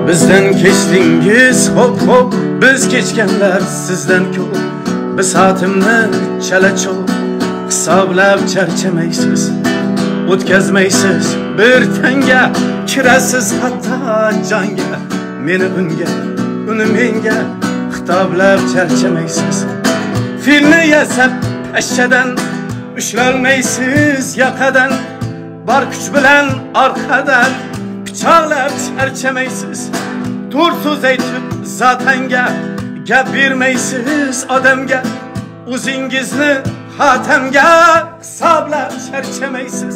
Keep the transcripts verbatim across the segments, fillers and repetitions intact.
Bizden keçdingiz hop hop, biz keçkenler sizden ko'p. Biz hatimni chala-cho'p hisoblab charchamaysiz, o'tkazmaysiz bir tanga, kirasiz hatto jonga. Meni unga, uni menga xitoblab charchamaysiz. Filni yasab ashchadan ushlolmaysiz yoqadan, bor kuch bilan orqadan pichoqlab charchamaysiz. To'rt so'z aytib zotanga gap bermaysiz odamga, o'zingizni xotamga hisoblab charchamaysiz.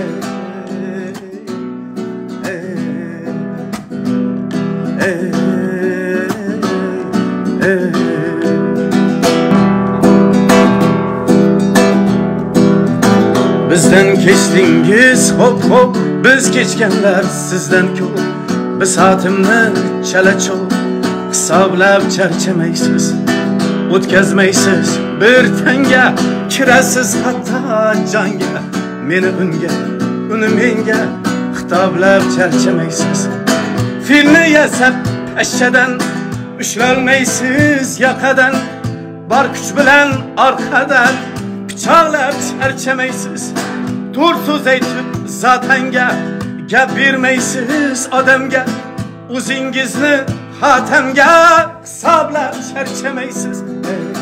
Bizden keçdingiz hop hop, biz keçkenler sizden ko'p. Biz hatimni chala-cho'p hisoblab charchamaysiz, o'tkazmaysiz bir tanga, kirasiz hatto jonga. Meni unga, uni menga xitoblab charchamaysiz. Filni yasab ashchadan ushlolmaysiz yoqadan, bor kuch bilan orqadan pichoqlab charchamaysiz. To'rt so'z aytib zotanga gap bermaysiz odamga, o'zingizni xotamga hisoblab charchamaysiz.